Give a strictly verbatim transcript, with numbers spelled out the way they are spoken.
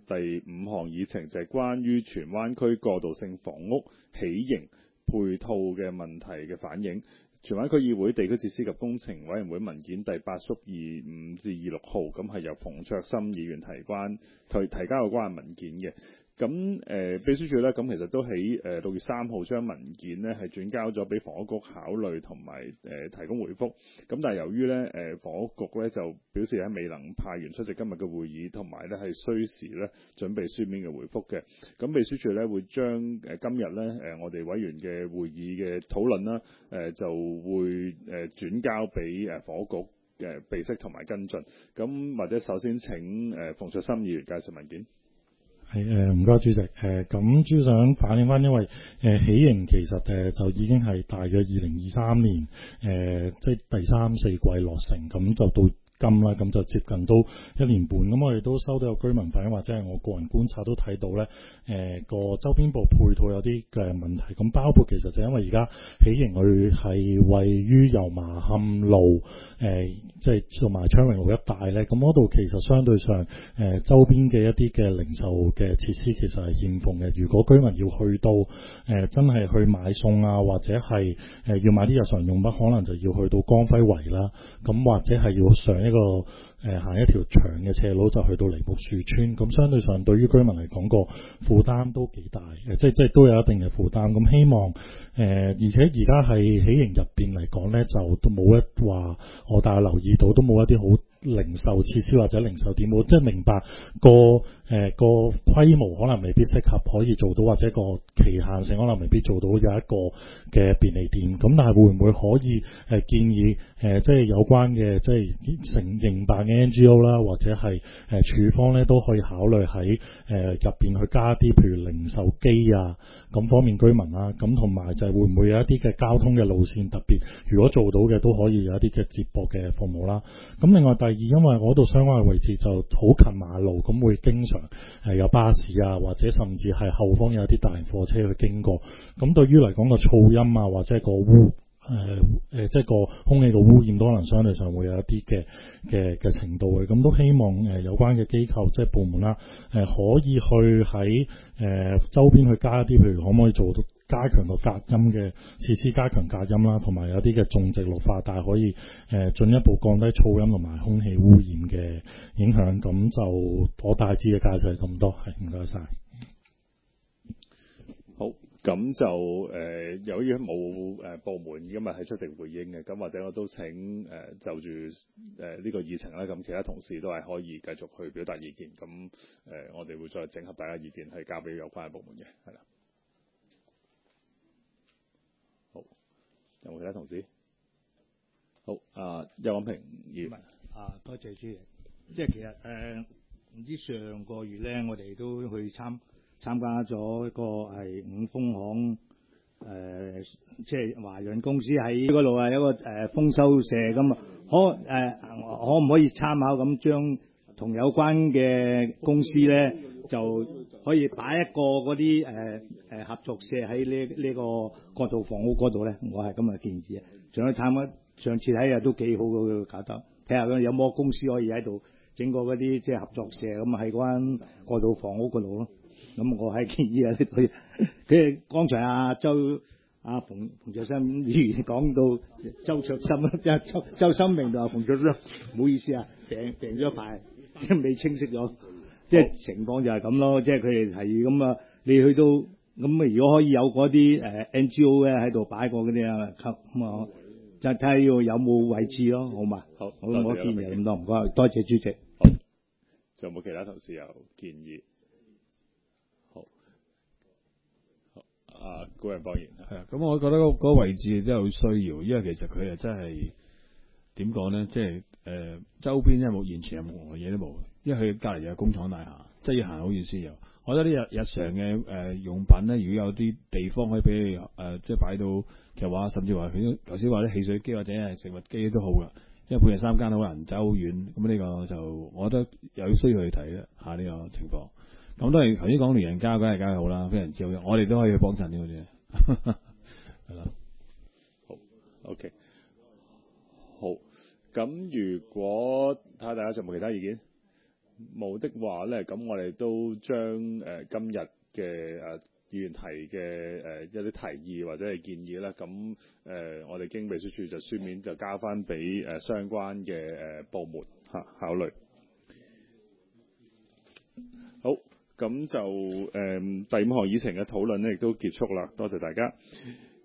第五項議程就係關於荃灣區過渡性房屋起型配套嘅問題嘅反映。荃灣區議會地區設施及工程委員會文件第八叔二五至二六號，咁係由馮卓森議員提關提提交有關嘅文件嘅。咁誒、呃、秘書處咧，咁其實都喺誒六月三號將文件咧係轉交咗俾房屋局考慮同埋誒提供回覆。咁但係由於咧誒房屋局咧就表示咧未能派員出席今日嘅會議，同埋咧係需時咧準備書面嘅回覆嘅。咁秘書處咧會將誒今日咧誒我哋委員嘅會議嘅討論啦，誒、呃、就會誒轉交俾誒房屋局嘅備悉同埋跟進。咁或者首先請誒馮卓森議員介紹文件。 係誒唔該主席，誒咁主要想反映翻，因為誒、呃、起型其實誒、呃、就已經係大約二零二三年誒、呃、即係第三四季落成，咁就到今啦，咁就接近都一年半。咁我哋都收到有居民反映，或者係我個人觀察都睇到咧，誒、呃、個周邊部配套有啲嘅問題。咁包括其實就因為而家起型佢係位於油麻磡路，誒即係同埋昌榮路一帶咧。咁嗰度其實相對上誒、呃、周邊嘅一啲嘅零售嘅設施其實係欠奉嘅。如果居民要去到誒、呃、真係去買餸啊，或者係誒、呃、要買啲日常用品，可能就要去到光輝圍啦。咁或者係要上一個誒、呃、行一條長嘅斜路就去到梨木樹村，咁相對上對於居民嚟講個負擔都幾大嘅，即係即係都有一定嘅負擔。咁希望誒、呃，而且而家係起型入邊嚟講咧，就都冇一話我大家留意到都冇一啲好零售設施或者零售店，我即係明白個誒、呃、個規模可能未必適合可以做到，或者個期限性可能未必做到有一個嘅便利店。咁但係會唔會可以誒、呃、建議誒、呃、即係有關嘅即係成營辦嘅 N G O 啦，或者係誒、呃、處方咧都可以考慮喺誒入邊去加啲譬如零售機啊，咁方便居民啦。咁同埋就係會唔會有一啲嘅交通嘅路線，特別如果做到嘅都可以有一啲嘅接駁嘅服務啦。咁另外第二，因為嗰度相關嘅位置就好近馬路，咁會經常係有巴士啊，或者甚至係後方有啲大型貨車去經過。咁對於嚟講個噪音啊，或者個污誒誒、呃，即係個空氣嘅污染，都可能相對上會有一啲嘅嘅嘅程度嘅。咁都希望誒、呃、有關嘅機構即係部門啦，誒、呃、可以去喺誒、呃、周邊去加一啲，譬如可唔可以做到加強個隔音嘅設施，加強隔音啦，同埋有啲嘅種植綠化帶可以誒進、呃、一步降低噪音同埋空氣污染嘅影響。咁就我大致嘅介紹係咁多，係唔該晒。 好，咁就誒、呃、由於冇誒部門今日係出席回應嘅，咁或者我都請誒、呃、就住誒呢個議程啦，咁其他同事都係可以繼續去表達意見。咁誒、呃、我哋會再整合大家意見，係交俾有關嘅部門嘅，係啦。有冇其他同事？好，啊，邱廣平議員。 啊，多謝主席。即係其實誒，唔、呃、知上個月咧，我哋都去參參加咗一個係五豐行誒，即係華潤公司喺嗰度啊，有一個誒豐收社咁啊，可誒、呃、可唔可以參考咁將同有關嘅公司咧，就可以擺一個嗰啲誒誒合作社喺呢呢個過渡房屋嗰度咧？我係咁嘅建議啊。上去探一上次睇下都幾好嘅，搞得睇下有冇公司可以喺度整個嗰啲即係合作社咁喺嗰間過渡房屋嗰度咯。咁我係建議啊，呢佢佢剛才阿周阿馮馮卓森議員講到周卓森啊，周周森明同阿馮卓森，唔好意思啊，病病咗一排，即係未清晰咗。即係情況就係咁咯，即係佢哋係咁啊！你去到咁啊，如果可以有嗰啲誒 N G O 咧喺度擺過嗰啲啊，咁啊，就睇下要有冇位置咯，好嘛？ 好， 好，我建議咁多，唔該，多謝主席。 好，仲有冇其他同事有建議？好，好，啊，高人幫言係啊，咁我覺得嗰個位置真係好需要，因為其實佢係真係點講咧，即係誒、呃、周邊因為冇完全任何嘢都冇。因為佢隔離有工廠大廈，即係要行好遠先有。我覺得啲日日常嘅誒、呃、用品咧，如果有啲地方可以俾你誒、呃，即係擺到嘅話，甚至話佢頭先話啲汽水機或者係食物機都好噶。因為半夜三更好難走好遠，咁呢個就我覺得有需要去睇啦下呢個情況。咁當然頭先講聯人家梗係梗係好啦，非常之好，我哋都可以去幫襯呢個啫。係啦， 好 ，OK， 好。咁如果睇下大家仲有冇其他意見？ 冇的話咧，咁我哋都將誒、呃、今日嘅誒議員提嘅誒、呃、一啲提議或者係建議啦，咁誒、呃、我哋經秘書處就書面就交翻俾誒相關嘅誒、呃、部門嚇考慮。好，咁就誒、呃、第五項議程嘅討論咧，亦都結束啦。多謝大家。